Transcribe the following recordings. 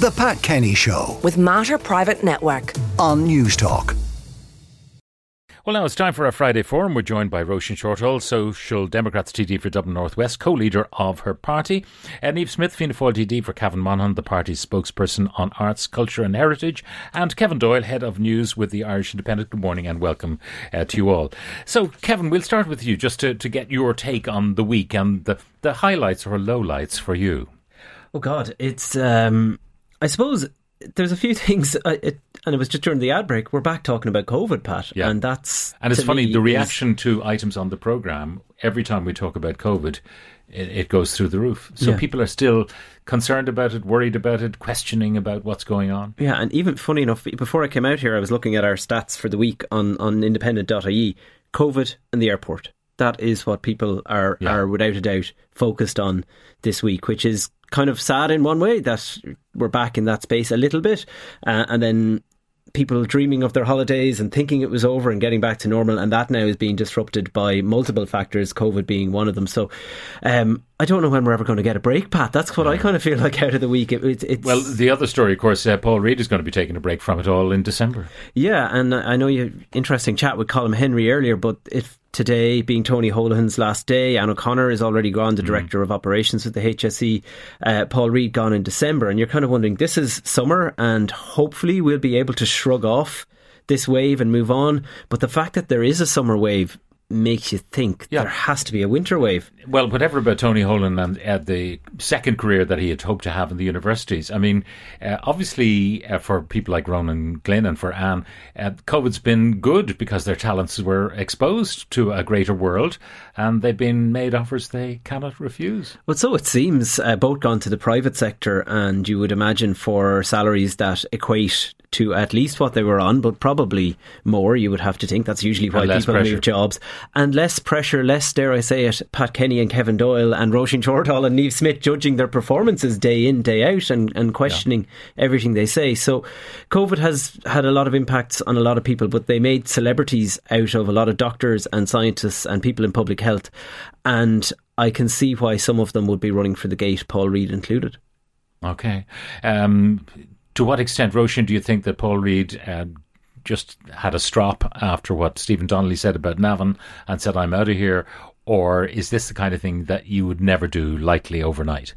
The Pat Kenny Show with Mater Private Network on News Talk. Well, now it's time for our Friday Forum. We're joined by Roisin Shortall, Social Democrats TD for Dublin North West, co-leader of her party. Niamh Smith, Fianna Fáil TD for Cavan Monaghan, the party's spokesperson on arts, culture and heritage. And Kevin Doyle, head of news with the Irish Independent. Good morning and welcome to you all. So, Kevin, we'll start with you just to get your take on the week and the highlights or lowlights for you. Oh, God, it's, I suppose there's a few things, and it was just during the ad break, we're back talking about COVID, Pat, yeah. And that's... And it's funny, the reaction to items on the programme, every time we talk about COVID, it goes through the roof. So people are still concerned about it, worried about it, questioning about what's going on. Yeah, and even funny enough, before I came out here, I was looking at our stats for the week on independent.ie, COVID and the airport. That is what people are without a doubt focused on this week, which is kind of sad in one way that we're back in that space a little bit, and then people dreaming of their holidays and thinking it was over and getting back to normal, and that now is being disrupted by multiple factors, COVID being one of them. So I don't know when we're ever going to get a break, Pat. That's what I kind of feel like out of the week. It's well, the other story, of course, Paul Reid is going to be taking a break from it all in December. Yeah, and I know you had interesting chat with Colm Henry earlier, but if today being Tony Holohan's last day, Anne O'Connor is already gone, the Director of Operations with the HSE, Paul Reid gone in December, and you're kind of wondering, this is summer and hopefully we'll be able to shrug off this wave and move on, but the fact that there is a summer wave makes you think there has to be a winter wave. Well, whatever about Tony Holohan and the second career that he had hoped to have in the universities. I mean, obviously for people like Ronan Glynn and for Anne, COVID's been good because their talents were exposed to a greater world and they've been made offers they cannot refuse. Well, so it seems, both gone to the private sector, and you would imagine for salaries that equate to at least what they were on, but probably more, you would have to think. That's usually why people move jobs. And less pressure, less, dare I say it, Pat Kenny and Kevin Doyle and Roisin Shortall and Niamh Smith judging their performances day in, day out and questioning everything they say. So COVID has had a lot of impacts on a lot of people, but they made celebrities out of a lot of doctors and scientists and people in public health. And I can see why some of them would be running for the gate, Paul Reid included. Okay. To what extent, Roisin, do you think that Paul Reid just had a strop after what Stephen Donnelly said about Navan and said, I'm out of here? Or is this the kind of thing that you would never do lightly overnight?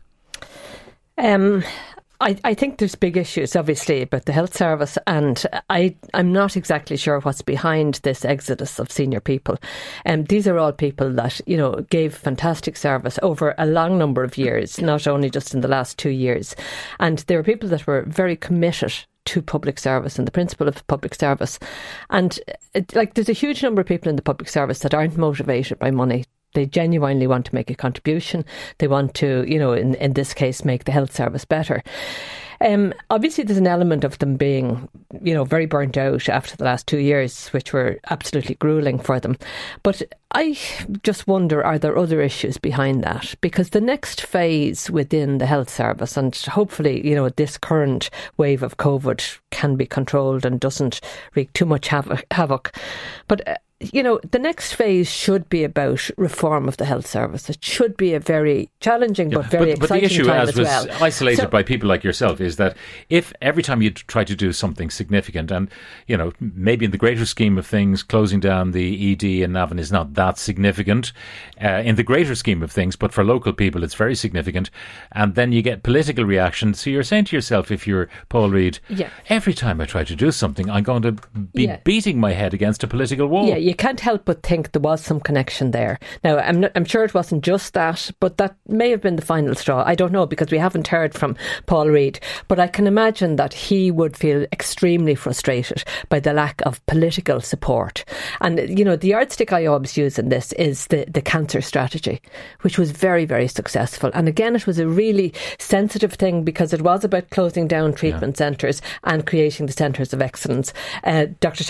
I think there's big issues, obviously, about the health service, and I'm not exactly sure what's behind this exodus of senior people. These are all people that, gave fantastic service over a long number of years, not only just in the last 2 years. And there were people that were very committed to public service and the principle of public service. And there's a huge number of people in the public service that aren't motivated by money. They genuinely want to make a contribution. They want to, in this case, make the health service better. Obviously, there's an element of them being, very burnt out after the last 2 years, which were absolutely gruelling for them. But I just wonder, are there other issues behind that? Because the next phase within the health service, and hopefully, this current wave of COVID can be controlled and doesn't wreak too much havoc. But the next phase should be about reform of the health service. It should be a very challenging but very exciting the issue, time as was isolated by people like yourself, is that if every time you try to do something significant, and maybe in the greater scheme of things, closing down the ED in Navan is not that significant in the greater scheme of things, but for local people it's very significant, and then you get political reaction. So you're saying to yourself, if you're Paul Reid, every time I try to do something, I'm going to be beating my head against a political wall. Yeah, you can't help but think there was some connection there. Now, I'm sure it wasn't just that, but that may have been the final straw. I don't know, because we haven't heard from Paul Reid, but I can imagine that he would feel extremely frustrated by the lack of political support. And, the yardstick I always use in this is the cancer strategy, which was very, very successful. And again, it was a really sensitive thing because it was about closing down treatment centres and creating the centres of excellence. Dr.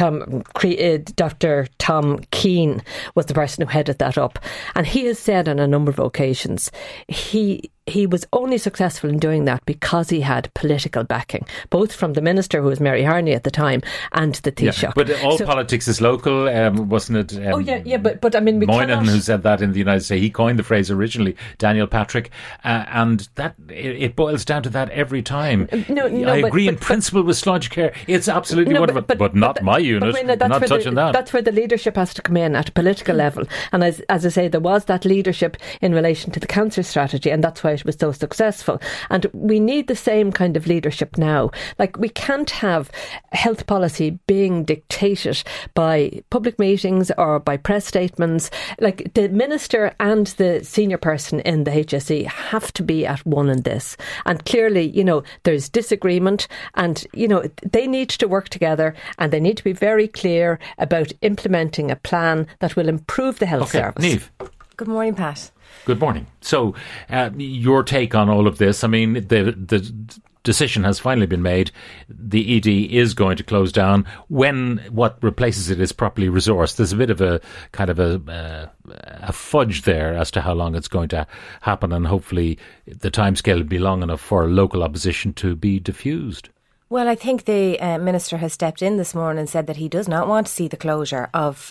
Tom Keane was the person who headed that up. And he has said on a number of occasions, he he was only successful in doing that because he had political backing, both from the minister, who was Mary Harney at the time, and the Taoiseach. But all politics is local, wasn't it? But I mean, Moynihan, who said that in the United States, he coined the phrase originally, Daniel Patrick, and that it boils down to that every time. I agree in principle with Sláintecare. It's absolutely wonderful, but not my unit. Not touching that. That's where the leadership has to come in at a political level. And as I say, there was that leadership in relation to the cancer strategy, and that's why it was so successful. And we need the same kind of leadership now. Like, we can't have health policy being dictated by public meetings or by press statements. Like, the minister and the senior person in the HSE have to be at one in this. And clearly, there's disagreement, and, they need to work together, and they need to be very clear about implementing a plan that will improve the health service. Niamh. Good morning, Pat. Good morning. So, your take on all of this? I mean, the decision has finally been made. The ED is going to close down when what replaces it is properly resourced. There's a bit of a kind of a fudge there as to how long it's going to happen, and hopefully the timescale will be long enough for local opposition to be diffused. Well, I think the Minister has stepped in this morning and said that he does not want to see the closure of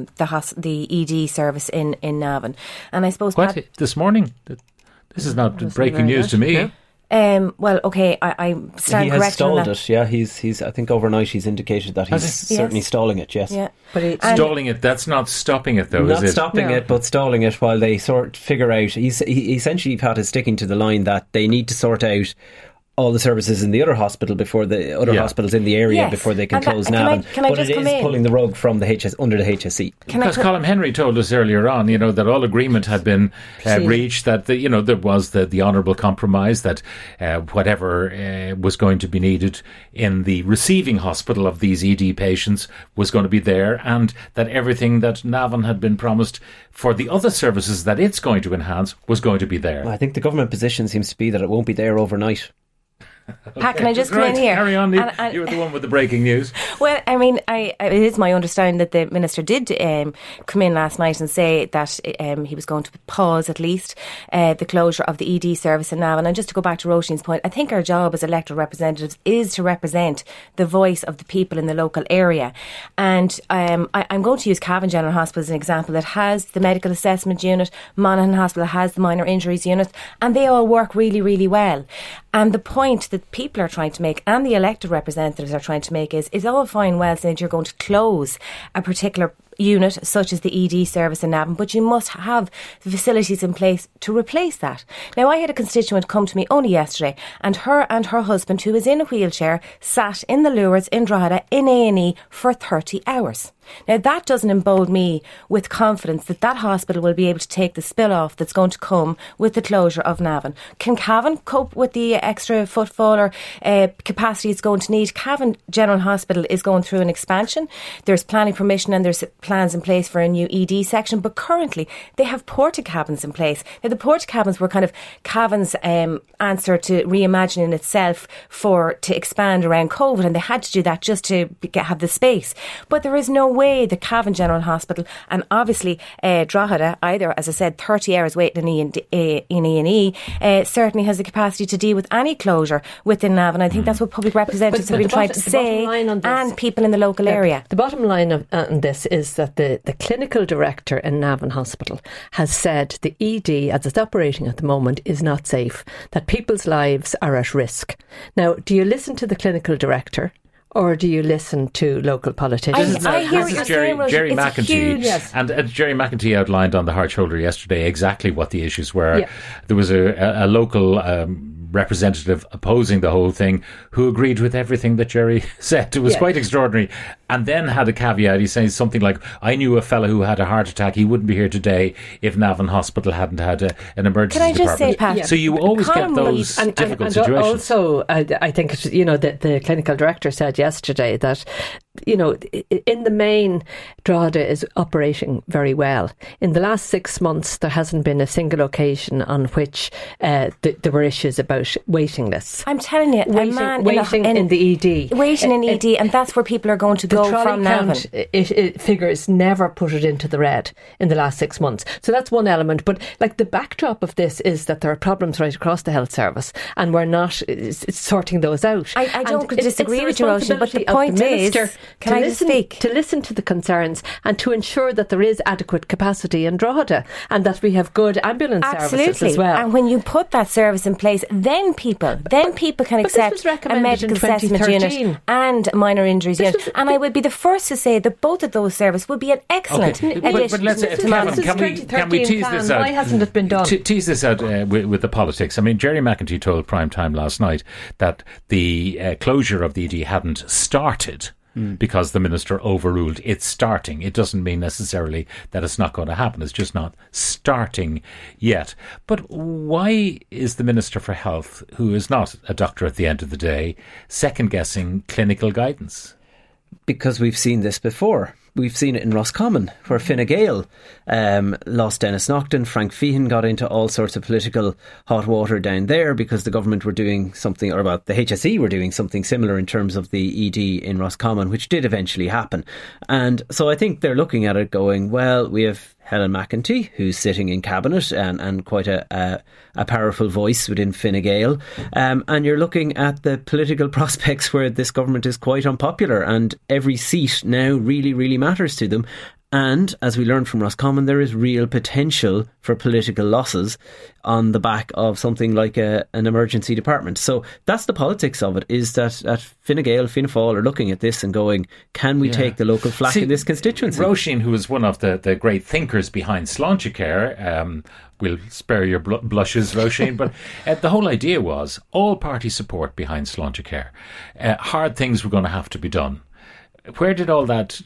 the ED service in Navan. And I suppose... What? This morning? This is not breaking news to me. Yeah. Well, okay, I stand corrected. He has stalled it, yeah. He's. I think overnight he's indicated that he's certainly stalling it, yes. Yeah. But stalling it, that's not stopping it, though, is it? Not stopping it, but stalling it while they figure out... He essentially, Pat, is sticking to the line that they need to sort out all the services in the other hospital before the other hospitals in the area before they can close Navan. But it is pulling the rug from the under the HSE. Because Colin Henry told us earlier on, that all agreement had been reached, that there was the honourable compromise that whatever was going to be needed in the receiving hospital of these ED patients was going to be there, and that everything that Navan had been promised for the other services that it's going to enhance was going to be there. Well, I think the government position seems to be that it won't be there overnight. Pat, can I just come in here? Carry on, you were the one with the breaking news. Well, I mean, it is my understanding that the Minister did come in last night and say that he was going to pause at least the closure of the ED service in Navan. And just to go back to Roisin's point, I think our job as elected representatives is to represent the voice of the people in the local area. And I'm going to use Cavan General Hospital as an example. That has the medical assessment unit, Monaghan Hospital has the minor injuries unit, and they all work really, really well. And the point that people are trying to make, and the elected representatives are trying to make, is all fine well saying you're going to close a particular unit such as the ED service in Navan, but you must have the facilities in place to replace that. Now, I had a constituent come to me only yesterday, and her husband, who is in a wheelchair, sat in the Lourdes in Drogheda in A&E for 30 hours. Now, that doesn't embolden me with confidence that that hospital will be able to take the spill off that's going to come with the closure of Navan. Can Cavan cope with the extra footfall or capacity it's going to need? Cavan General Hospital is going through an expansion. There's planning permission and there's plans in place for a new ED section, but currently they have porta-cabins in place. Now, the porta-cabins were kind of Cavan's answer to reimagining itself to expand around COVID, and they had to do that just to have the space. But there is no way the Cavan General Hospital, and obviously Drogheda, either, as I said, 30 hours waiting in E&E, certainly has the capacity to deal with any closure within Navan. I think that's what public representatives have been trying to say, and people in the local area. The bottom line on this is that the clinical director in Navan Hospital has said the ED, as it's operating at the moment, is not safe, that people's lives are at risk. Now, do you listen to the clinical director, or do you listen to local politicians? I hear what you're saying, Roisin. Jerry It's McEntee. huge. Yes. And Jerry McEntee outlined on the Hard Shoulder yesterday exactly what the issues were. Yeah. There was a local representative opposing the whole thing who agreed with everything that Jerry said. It was quite extraordinary. And then had a caveat. He says something like, I knew a fella who had a heart attack. He wouldn't be here today if Navan Hospital hadn't had an emergency department. Can I just say, Pat? So you always get those difficult situations. Also, I think, the clinical director said yesterday that in the main, Drogheda is operating very well. In the last 6 months, there hasn't been a single occasion on which there were issues about waiting lists. I'm telling you, waiting in the ED. Waiting in ED, and that's where people are going to go from Navan. Figures never put it into the red in the last 6 months. So that's one element. But the backdrop of this is that there are problems right across the health service, and we're not sorting those out. I don't disagree with you, Roisin, but the point is... Can I speak? To listen to the concerns and to ensure that there is adequate capacity in Drogheda and that we have good ambulance services as well. And when you put that service in place, then people can accept a medical assessment unit and a minor injuries unit. And I would be the first to say that both of those services would be an excellent addition. But let's, Kevin, can we tease this out? Why hasn't it been done? Tease this out with the politics. I mean, Jerry McEntee told Prime Time last night that the closure of the ED hadn't started because the minister overruled it's starting. It doesn't mean necessarily that it's not going to happen. It's just not starting yet. But why is the Minister for Health, who is not a doctor at the end of the day, second-guessing clinical guidance? Because we've seen this before. We've seen it in Roscommon, where Fine Gael lost Dennis Naughton. Frank Feehan got into all sorts of political hot water down there because the government were doing something, or about the HSE were doing something similar in terms of the ED in Roscommon, which did eventually happen. And so I think they're looking at it going, well, we have Helen McEntee, who's sitting in cabinet and quite a powerful voice within Fine Gael. And you're looking at the political prospects where this government is quite unpopular, and every seat now really, really matters to them. And as we learned from Roscommon, there is real potential for political losses on the back of something like an emergency department. So that's the politics of it, is that Fine Gael, Fianna Fáil are looking at this and going, can we take the local flak in this constituency? Roisin, who is one of the great thinkers behind Sláintecare, we'll spare your blushes, Roisin, but the whole idea was all party support behind Sláintecare. Hard things were going to have to be done. Where did all that,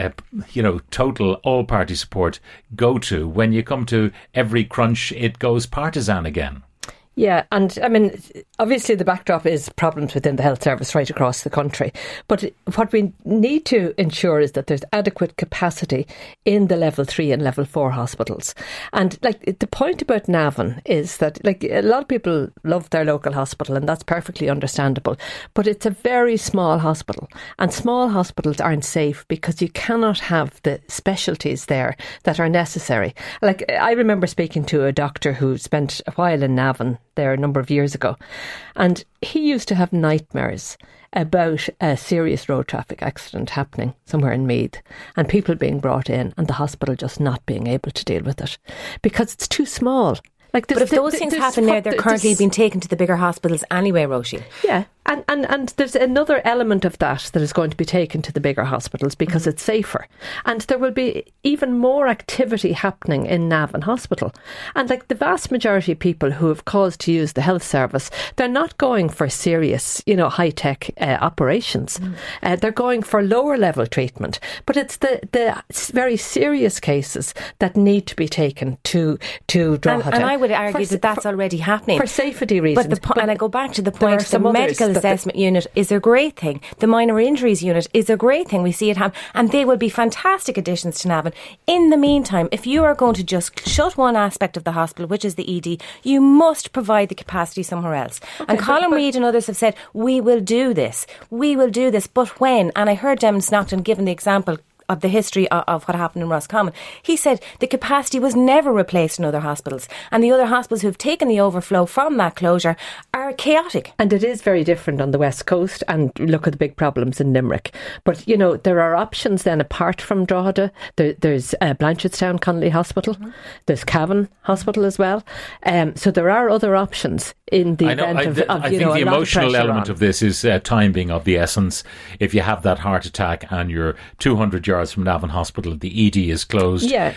total all-party support go to? When you come to every crunch, it goes partisan again. Yeah, and I mean, obviously the backdrop is problems within the health service right across the country. But what we need to ensure is that there's adequate capacity in the level 3 and level 4 hospitals. And the point about Navan is that a lot of people love their local hospital, and that's perfectly understandable. But it's a very small hospital, and small hospitals aren't safe because you cannot have the specialties there that are necessary. I remember speaking to a doctor who spent a while in Navan there a number of years ago, and he used to have nightmares about a serious road traffic accident happening somewhere in Meath and people being brought in and the hospital just not being able to deal with it because it's too small. But if those things happen there, they're currently being taken to the bigger hospitals anyway, Roisin. Yeah, and there's another element of that is going to be taken to the bigger hospitals because it's safer. And there will be even more activity happening in Navan Hospital. And the vast majority of people who have cause to use the health service, they're not going for serious, high-tech operations. They're going for lower level treatment. But it's the very serious cases that need to be taken to Drogheda. And I would argue that's already happening. For safety reasons. And I go back to the point, the medical assessment unit is a great thing. The minor injuries unit is a great thing. We see it happen. And they will be fantastic additions to Navan. In the meantime, if you are going to just shut one aspect of the hospital, which is the ED, you must provide the capacity somewhere else. Okay, and Colin Reid and others have said, we will do this. We will do this. But when? And I heard Dennis Naughton given the example of the history of what happened in Roscommon. He said the capacity was never replaced in other hospitals, and the other hospitals who've taken the overflow from that closure are chaotic. And it is very different on the West Coast, and look at the big problems in Limerick. But, there are options then apart from Drogheda. There's Blanchardstown Connolly Hospital. There's Cavan Hospital as well. So there are other options in the event of I think the emotional element of this is time being of the essence. If you have that heart attack and you're 200 yards from Navan Hospital, the ED is closed. Yeah.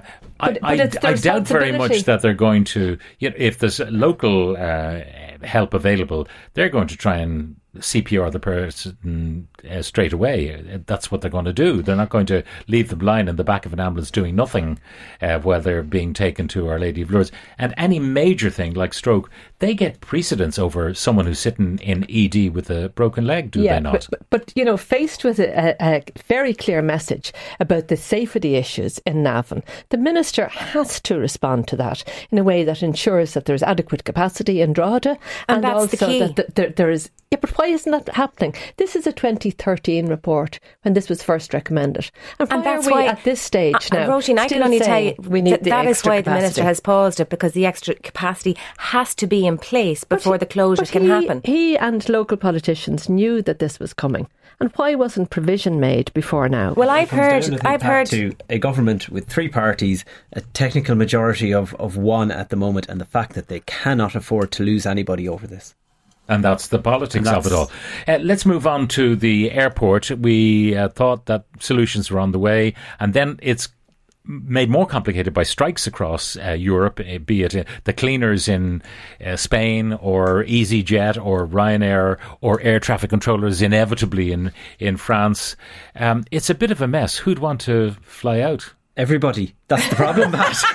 I doubt very much that they're going to, if there's local help available, they're going to try and CPR the person straight away. That's what they're going to do. They're not going to leave them lying in the back of an ambulance doing nothing while they're being taken to Our Lady of Lourdes. And any major thing like stroke, they get precedence over someone who's sitting in ED with a broken leg, do they not? But faced with a very clear message about the safety issues in Navan, the Minister has to respond to that in a way that ensures that there's adequate capacity in Drogheda, and that's also the key. that there is. Yeah, but why isn't that happening? This is a 2013 report when this was first recommended. And that's are we why at this stage now? Roisin, I can only tell you that is why capacity. the Minister has paused it, because the extra capacity has to be in place before the closure can happen. He and local politicians knew that this was coming. And why wasn't provision made before now? Well, I've heard to a government with 3 parties, a technical majority of 1 at the moment, and the fact that they cannot afford to lose anybody over this. And that's the politics of it all. Let's move on to the airport. We thought that solutions were on the way, and then it's made more complicated by strikes across Europe, be it the cleaners in Spain or EasyJet or Ryanair or air traffic controllers inevitably in France. It's a bit of a mess. Who'd want to fly out? Everybody. That's the problem,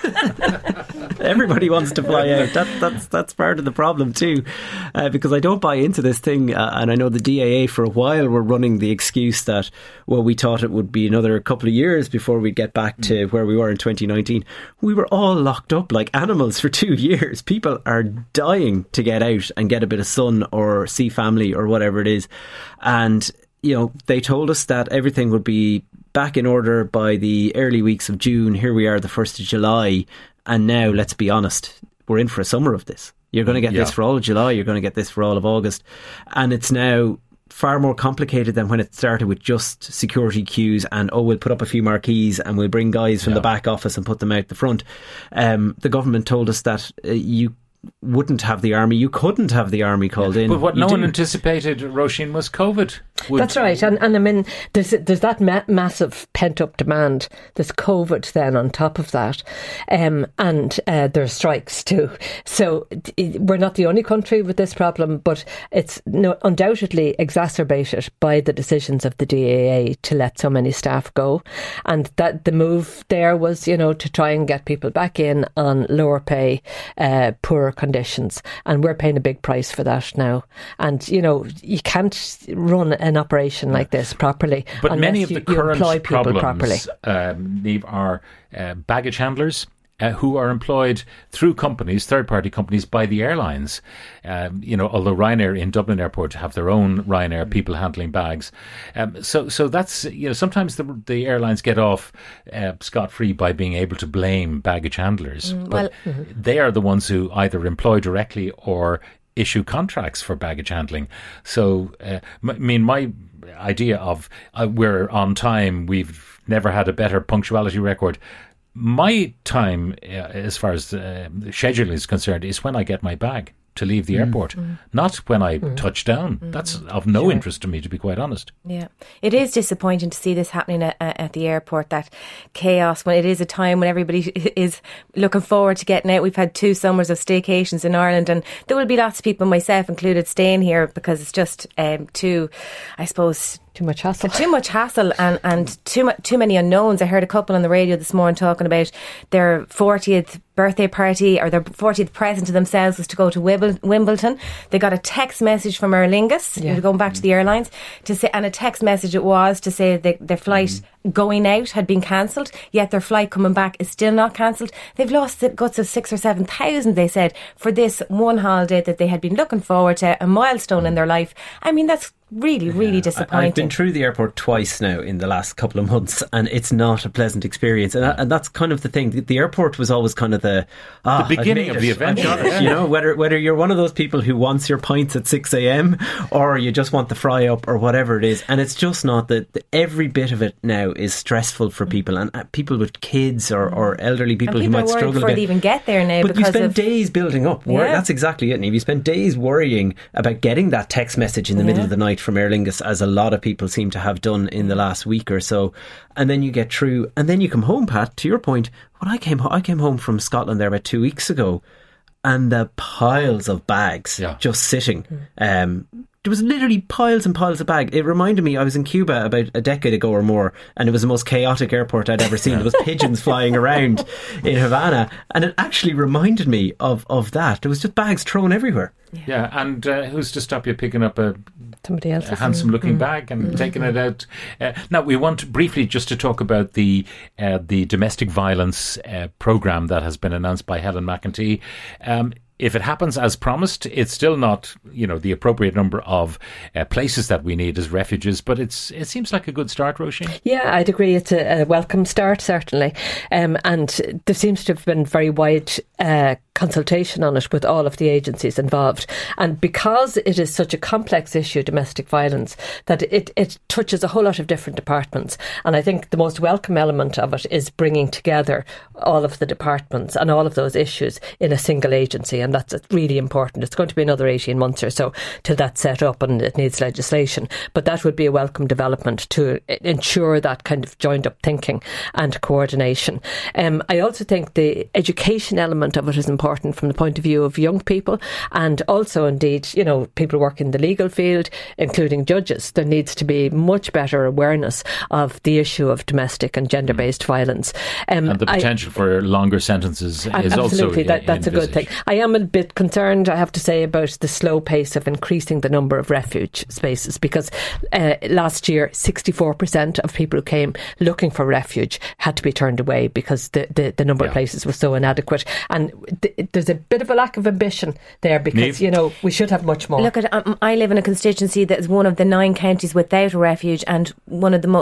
Matt. Everybody wants to fly out. That's part of the problem too, because I don't buy into this thing. And I know the DAA for a while were running the excuse that, well, we thought it would be another couple of years before we'd get back to where we were in 2019. We were all locked up like animals for 2 years. People are dying to get out and get a bit of sun or see family or whatever it is. And, they told us that everything would be back in order by the early weeks of June. Here we are, the 1st of July. And now, let's be honest, we're in for a summer of this. You're going to get this for all of July. You're going to get this for all of August. And it's now far more complicated than when it started with just security queues and, we'll put up a few marquees and we'll bring guys from the back office and put them out the front. The government told us that you wouldn't have the army. You couldn't have the army called in. But what no one anticipated, Roisin, was COVID. That's right. And I mean, there's that massive pent-up demand. There's COVID then on top of that. And there's strikes too. So we're not the only country with this problem, but it's undoubtedly exacerbated by the decisions of the DAA to let so many staff go. And that the move there was, to try and get people back in on lower pay, poorer conditions, and we're paying a big price for that now. And you can't run an operation like this properly but unless many of the current employ people properly. Niamh, are baggage handlers who are employed through companies, third-party companies, by the airlines. Although Ryanair in Dublin Airport have their own Ryanair people handling bags. So that's, sometimes the airlines get off scot-free by being able to blame baggage handlers. But they are the ones who either employ directly or issue contracts for baggage handling. So, my idea of we're on time, we've never had a better punctuality record. My time, as far as scheduling is concerned, is when I get my bag to leave the airport, not when I touch down. That's of no interest to me, to be quite honest. Yeah, it is disappointing to see this happening at the airport, that chaos, when it is a time when everybody is looking forward to getting out. We've had 2 summers of staycations in Ireland, and there will be lots of people, myself included, staying here because it's just too much hassle. Too much hassle and too many unknowns. I heard a couple on the radio this morning talking about their 40th birthday party, or their 40th present to themselves was to go to Wimbledon. They got a text message from Aer Lingus, going back to the airlines, to say, and a text message it was to say that their flight going out had been cancelled, yet their flight coming back is still not cancelled. They've lost the guts of 6,000 or 7,000, they said, for this one holiday that they had been looking forward to, a milestone in their life. I mean, that's really disappointing. I've been through the airport twice now in the last couple of months, and it's not a pleasant experience. And that's kind of the thing. The airport was always kind of the beginning of the adventure. Whether you're one of those people who wants your pints at 6 a.m. or you just want the fry up or whatever it is. And it's just not that every bit of it now is stressful for people, and people with kids or elderly people who might struggle before they even get there now. But you spend days building up. That's exactly it, Niamh. You spend days worrying about getting that text message in the middle of the night from Aer Lingus, as a lot of people seem to have done in the last week or so, and then you get through, and then you come home, Pat, to your point. When I came home from Scotland there about 2 weeks ago, and the piles of bags just sitting there was literally piles and piles of bags. It reminded me, I was in Cuba about a decade ago or more, and it was the most chaotic airport I'd ever seen. There was pigeons flying around in Havana, and it actually reminded me of that. There was just bags thrown everywhere. Yeah, and who's to stop you picking up somebody else's handsome-looking bag and taking it out? Now, we want briefly just to talk about the domestic violence programme that has been announced by Helen McEntee. If it happens as promised, it's still not, the appropriate number of places that we need as refuges, but it seems like a good start, Roisin. Yeah, I'd agree. It's a welcome start, certainly. And there seems to have been very wide consultation on it with all of the agencies involved. And because it is such a complex issue, domestic violence, that it touches a whole lot of different departments. And I think the most welcome element of it is bringing together all of the departments and all of those issues in a single agency. And that's really important. It's going to be another 18 months or so till that's set up and it needs legislation. But that would be a welcome development to ensure that kind of joined up thinking and coordination. I also think the education element of it is important from the point of view of young people, and also indeed, people working in the legal field, including judges. There needs to be much better awareness of the issue of domestic and gender-based violence. And the potential for longer sentences is absolutely, that's a good thing. I am a bit concerned, I have to say, about the slow pace of increasing the number of refuge spaces, because last year 64% of people who came looking for refuge had to be turned away because the number of places was so inadequate. And there's a bit of a lack of ambition there, because we should have much more. Look, I live in a constituency that is one of the 9 counties without a refuge, and one of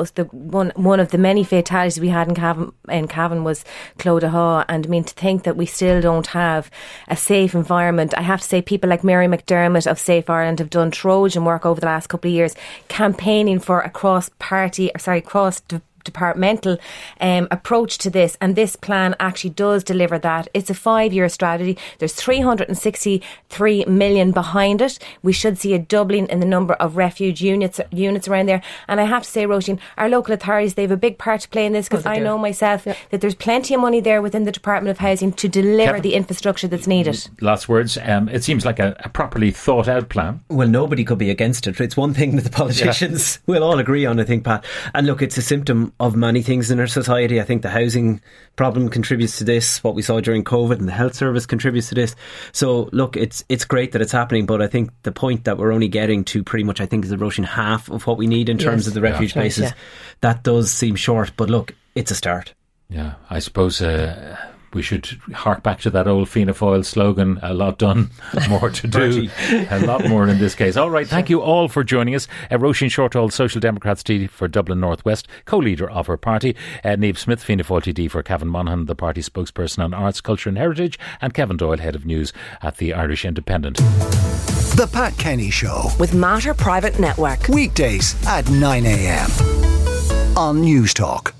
the many fatalities we had in Cavan was Clodagh. And I mean, to think that we still don't have a safe environment. I have to say, people like Mary McDermott of Safe Ireland have done Trojan work over the last couple of years, campaigning for a cross-departmental approach to this, and this plan actually does deliver that. It's a 5-year strategy. There's 363 million behind it. We should see a doubling in the number of refuge units around there. And I have to say, Roisin, our local authorities, they have a big part to play in this, because I know myself that there's plenty of money there within the Department of Housing to deliver the infrastructure that's needed. Last words. It seems like a properly thought out plan. Well, nobody could be against it. It's one thing that the politicians will all agree on, I think, Pat. And look, it's a symptom of many things in our society. I think the housing problem contributes to this. What we saw during COVID, and the health service contributes to this. So look, it's great that it's happening, but I think the point that we're only getting to pretty much, I think, is approaching half of what we need in terms of the refuge places. That does seem short, but look, it's a start. Yeah, I suppose we should hark back to that old Fianna Fáil slogan, a lot done, more to do. A lot more in this case. All right, thank you all for joining us. Roisin Shortall, Social Democrats TD for Dublin North West, co-leader of her party. Niamh Smith, Fianna Fáil TD for Cavan Monaghan, the party spokesperson on arts, culture and heritage, and Kevin Doyle, head of news at the Irish Independent. The Pat Kenny Show with Mater Private Network. Weekdays at 9 a.m. on News Talk.